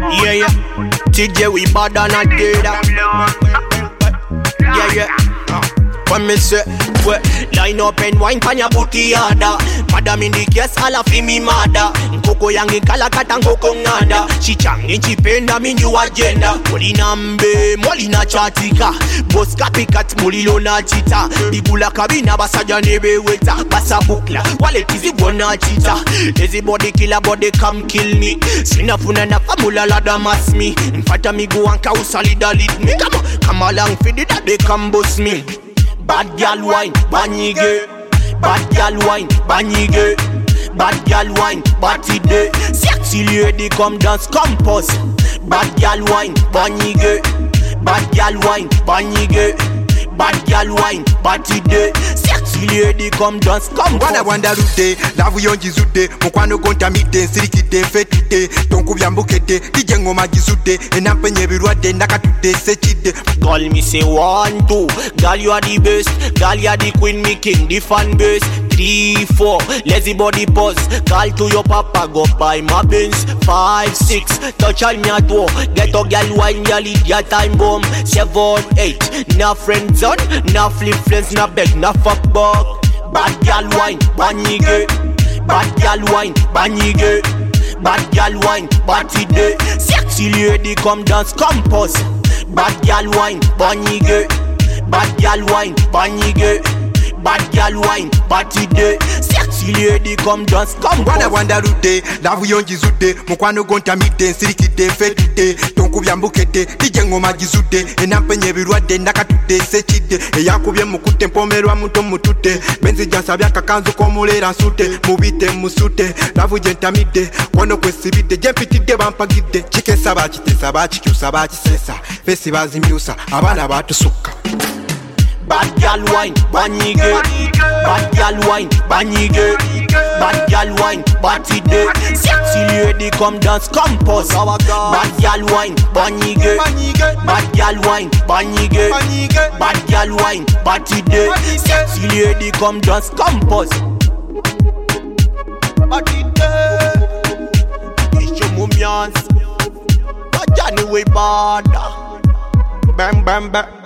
Yeah, yeah. TJ we bad and a dead. Yeah, yeah. When me say, well, line up and wine pan your booty harder. Madam in the case, all of me mother. Nkoko yangi kalakata nkoko ngada. She changi chipenda mi new agenda. Moli nambe, moli na chatika. Boss copycat, moli lona chita. Bibula kabina basaja nebe weta. Basa bukla, wale tizi wana chita. Lazy body killer body come kill me. Sinafuna na famula lada mass me. Mfata mi go anka usalida lead me. Come along for the that they come boss me. Bad gal wine, banyige. Bad gal wine, banyige. Bad gal wine, batty day. Sexy lady come dance, come pose. Bad gal wine, banyige. Bad gal wine, banyige. Bad gal wine, batty day. Sexy lady come dance, come pose. Wanda rute, lavu yonji zude. Mukwano gonta mite, sirikide, fetide. Tonku vyambukete, DJ ngoma jizude. Enampenye birwade, nakatude, sechide. Call me say 1, 2. Girl you are the best. Girl you are the queen, me king, the fan base. 3, 4. Lazy body pose. Call to your papa, go buy my Benz. 5, 6. Touch on me at war. Get a girl wine, girl eat your time bomb. 7, 8. Na friend zone, na flip friends, na beg, na fuck bug. Bad girl wine, banyige. Bad girl wine, banyige. Bad girl wine, batty day. Sexy lady come dance, come pose. Bad gal wine, banyige. Bad gal wine, banyige. Bad gal wine, batty day. Sexy lady come dance, come Wanda rute, lavu yonji zude. Mukwano gonta mite, sirikide, fetide. Tonku vyambukete, DJ ngoma jizude. Enampenye birwade, nakatude, sechide. Eyakubye mukute, mpomerwa muto mutute. Benzi jansa vyaka kanzu komulera nsute. Mubite musute, lavu jentamide. Wano kwesibide, jempitide bampagide. Chike sabachite, sabachikyu, sabachisesa. Fesi bazimbiusa, abana batusuka. Bad gal wine, banyige. Bad gal wine, banyige. Bad gal wine, batty day. Sexy lady come dance, come pose. Bad gal wine, banyige. Bad gal wine, banyige. Bad gal wine, batty day. Sexy lady come dance, come pose. Batty day. It's your mumians. But Johnny way bad. Bam bam bam.